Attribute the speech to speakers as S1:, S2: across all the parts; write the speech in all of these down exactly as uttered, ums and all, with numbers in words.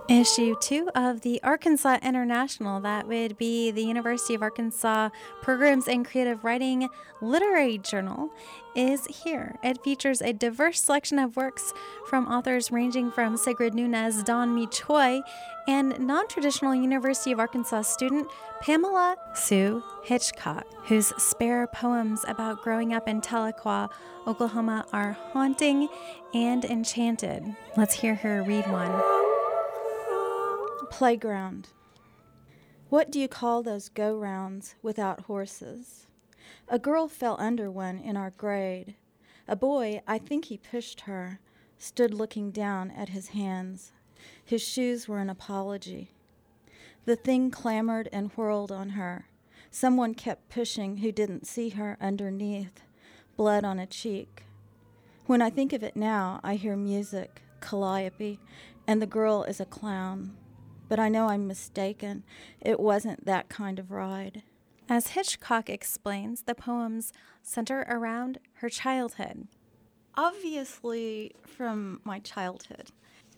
S1: Issue two of the Arkansas International, that would be the University of Arkansas Programs in Creative Writing Literary Journal, is here. It features a diverse selection of works from authors ranging from Sigrid Nunez, Don Mi Choi, and non-traditional University of Arkansas student Pamela Sue Hitchcock, whose spare poems about growing up in Tahlequah, Oklahoma are haunting and enchanted. Let's hear her read one.
S2: Playground. What do you call those go-rounds without horses? A girl fell under one in our grade. A boy, I think he pushed her, stood looking down at his hands. His shoes were an apology. The thing clamored and whirled on her. Someone kept pushing who didn't see her underneath, blood on a cheek. When I think of it now, I hear music, calliope, and the girl is a clown. But I know I'm mistaken. It wasn't that kind of ride.
S1: As Hitchcock explains, the poems center around her childhood.
S2: Obviously from my childhood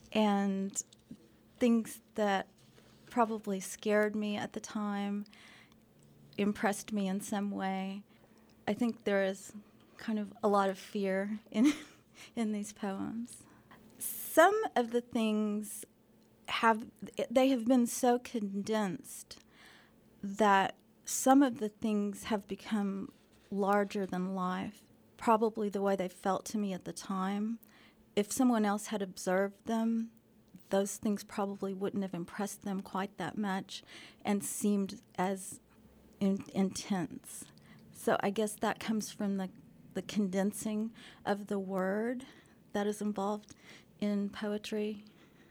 S2: and things that probably scared me at the time, impressed me in some way. I think there is kind of a lot of fear in in these poems. Some of the things have they have been so condensed that some of the things have become larger than life, probably the way they felt to me at the time. If someone else had observed them, those things probably wouldn't have impressed them quite that much and seemed as in, intense. So I guess that comes from the, the condensing of the word that is involved in poetry.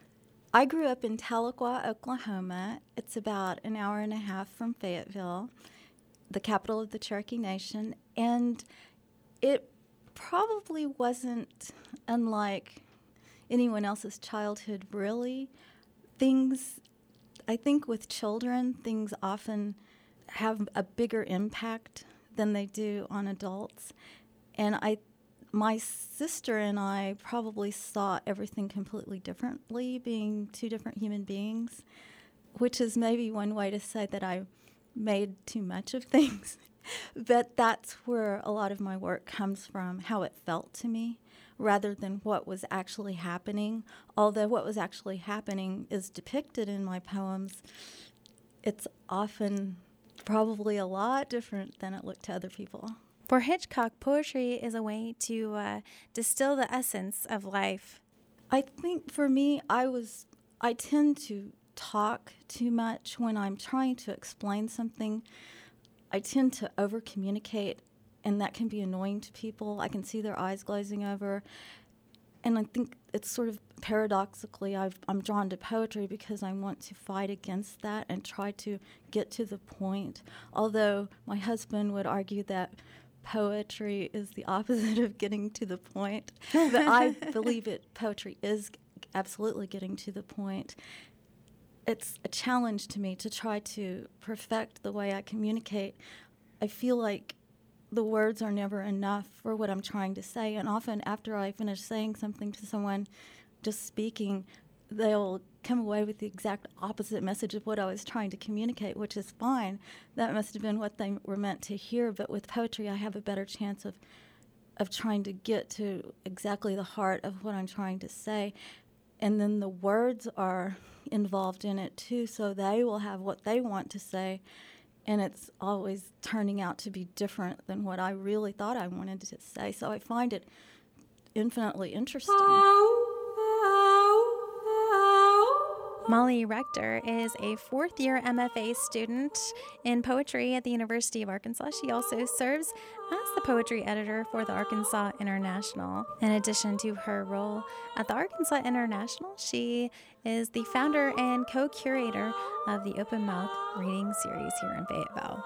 S2: I grew up in Tahlequah, Oklahoma. It's about an hour and a half from Fayetteville, the capital of the Cherokee Nation, and it probably wasn't unlike anyone else's childhood, really. Things, I think with children, things often have a bigger impact than they do on adults, and I My sister and I probably saw everything completely differently, being two different human beings, which is maybe one way to say that I made too much of things. But that's where a lot of my work comes from, how it felt to me, rather than what was actually happening. Although what was actually happening is depicted in my poems, it's often probably a lot different than it looked to other people.
S1: For Hitchcock, poetry is a way to uh, distill the essence of life.
S2: I think for me, I was, I tend to talk too much when I'm trying to explain something. I tend to over-communicate, and that can be annoying to people. I can see their eyes glazing over. And I think it's sort of paradoxically, I've, I'm drawn to poetry because I want to fight against that and try to get to the point. Although my husband would argue that poetry is the opposite of getting to the point. But I believe it. Poetry is absolutely getting to the point. It's a challenge to me to try to perfect the way I communicate. I feel like the words are never enough for what I'm trying to say. And often after I finish saying something to someone, just speaking, they'll come away with the exact opposite message of what I was trying to communicate, which is fine. That must have been what they were meant to hear. But with poetry, I have a better chance of of trying to get to exactly the heart of what I'm trying to say. And then the words are involved in it, too, so they will have what they want to say. And it's always turning out to be different than what I really thought I wanted to say. So I find it infinitely interesting.
S1: Molly Rector is a fourth-year M F A student in poetry at the University of Arkansas. She also serves as the poetry editor for the Arkansas International. In addition to her role at the Arkansas International, she is the founder and co-curator of the Open Mouth Reading Series here in Fayetteville.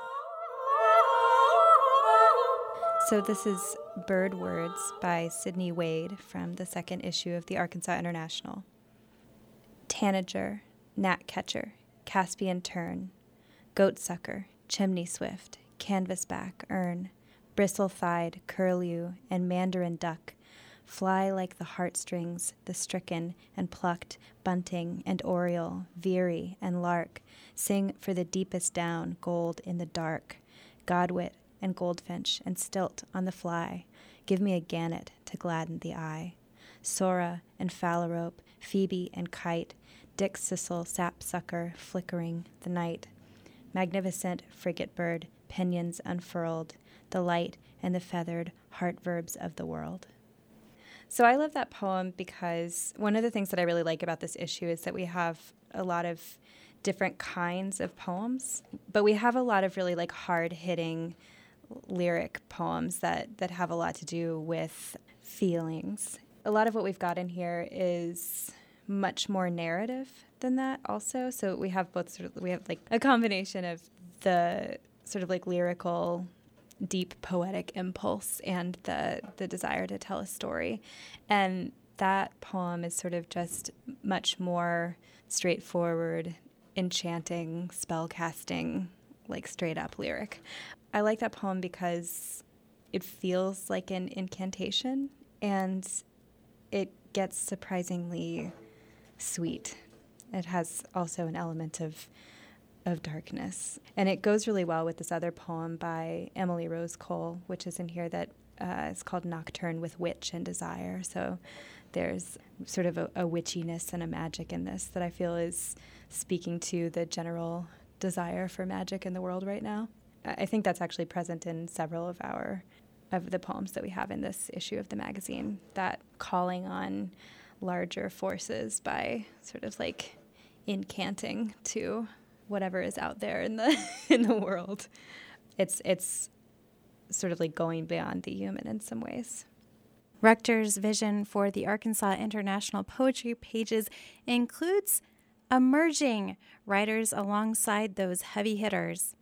S3: So this is Bird Words by Sydney Wade from the second issue of the Arkansas International. Tanager, gnatcatcher, Caspian tern, goatsucker, chimney swift, canvasback, ern, bristle-thighed, curlew, and mandarin duck Fly like the heartstrings, the stricken and plucked, bunting and oriole, veery and lark. Sing for the deepest down, gold in the dark. Godwit and goldfinch and stilt on the fly. Give me a gannet to gladden the eye. Sora and phalarope, phoebe and kite. Dick Sissel, sapsucker, flickering the night. Magnificent frigate bird, pinions unfurled. The light and the feathered heart verbs of the world. So I love that poem because one of the things that I really like about this issue is that we have a lot of different kinds of poems, but we have a lot of really like hard-hitting lyric poems that, that have a lot to do with feelings. A lot of what we've got in here is much more narrative than that also. So we have both sort of, we have like a combination of the sort of like lyrical, deep poetic impulse and the the desire to tell a story. And that poem is sort of just much more straightforward, enchanting, spell casting, like straight up lyric. I like that poem because it feels like an incantation and it gets surprisingly sweet. It has also an element of of darkness. And it goes really well with this other poem by Emily Rose Cole, which is in here that uh, is called Nocturne with Witch and Desire. So there's sort of a, a witchiness and a magic in this that I feel is speaking to the general desire for magic in the world right now. I think that's actually present in several of our of the poems that we have in this issue of the magazine, that calling on larger forces by sort of like incanting to whatever is out there in the in the world. It's it's sort of like going beyond the human in some ways.
S1: Rector's vision for the Arkansas International Poetry Pages includes emerging writers alongside those heavy hitters.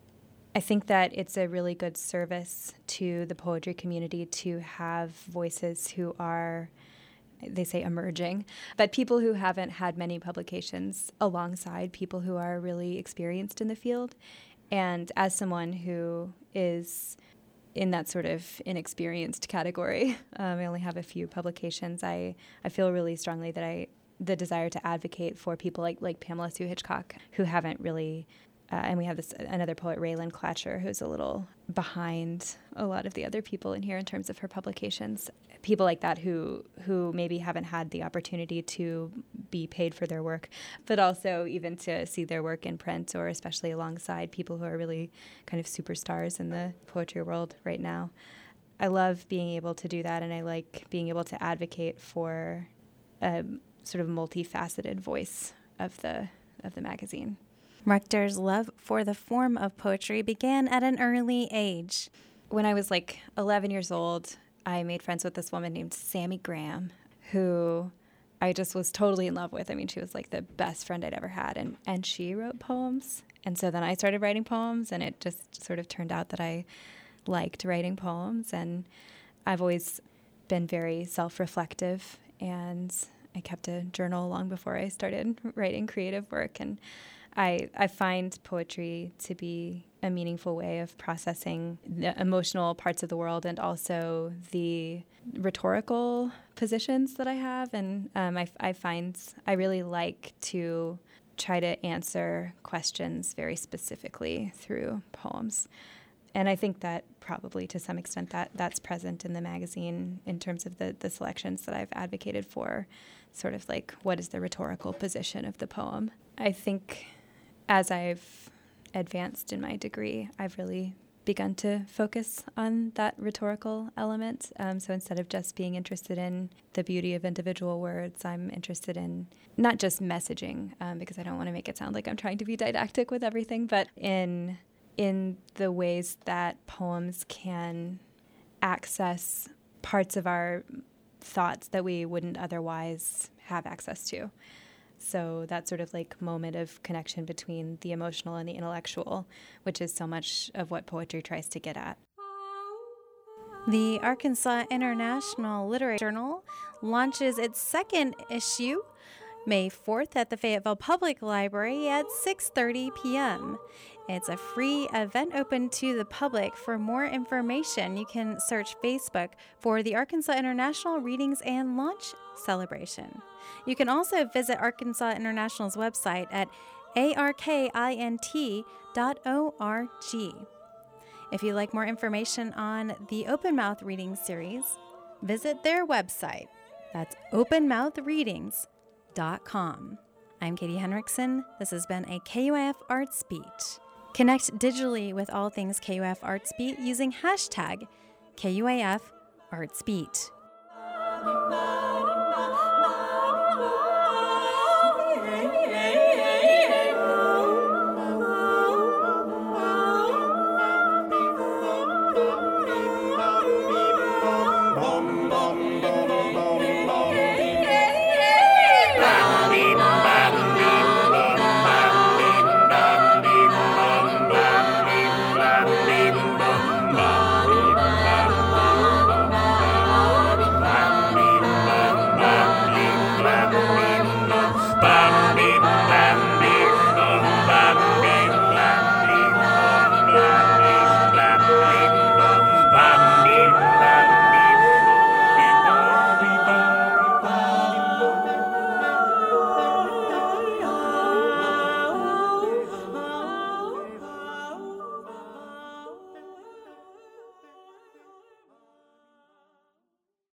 S3: I think that it's a really good service to the poetry community to have voices who are, they say emerging, but people who haven't had many publications alongside people who are really experienced in the field. And as someone who is in that sort of inexperienced category, um, I only have a few publications, I, I feel really strongly that I the desire to advocate for people like, like Pamela Sue Hitchcock, who haven't really, uh, and we have this another poet, Raylan Clatcher, who's a little behind a lot of the other people in here in terms of her publications. People like that who who maybe haven't had the opportunity to be paid for their work, but also even to see their work in print, or especially alongside people who are really kind of superstars in the poetry world right now. I love being able to do that, and I like being able to advocate for a sort of multifaceted voice of the of the magazine.
S1: Rector's love for the form of poetry began at an early age.
S3: When I was like eleven years old, I made friends with this woman named Sammy Graham, who I just was totally in love with. I mean, she was like the best friend I'd ever had, and, and she wrote poems. And so then I started writing poems, and it just sort of turned out that I liked writing poems. And I've always been very self-reflective, and I kept a journal long before I started writing creative work. And I, I find poetry to be a meaningful way of processing the emotional parts of the world and also the rhetorical positions that I have. And um, I, I find I really like to try to answer questions very specifically through poems. And I think that probably to some extent that that's present in the magazine in terms of the, the selections that I've advocated for, sort of like what is the rhetorical position of the poem. I think as I've advanced in my degree, I've really begun to focus on that rhetorical element. Um, so instead of just being interested in the beauty of individual words, I'm interested in not just messaging, um, because I don't want to make it sound like I'm trying to be didactic with everything, but in in the ways that poems can access parts of our thoughts that we wouldn't otherwise have access to. So that sort of like moment of connection between the emotional and the intellectual, which is so much of what poetry tries to get at.
S1: The Arkansas International Literary Journal launches its second issue May fourth at the Fayetteville Public Library at six thirty p.m. It's a free event open to the public. For more information, you can search Facebook for the Arkansas International Readings and Launch Celebration. You can also visit Arkansas International's website at arkint dot org. If you'd like more information on the Open Mouth Reading Series, visit their website. That's open mouth readings dot com. I'm Katie Henriksen. This has been a K U A F Arts Beat. Connect digitally with all things K U A F Arts Beat using hashtag K U A F Arts Beat.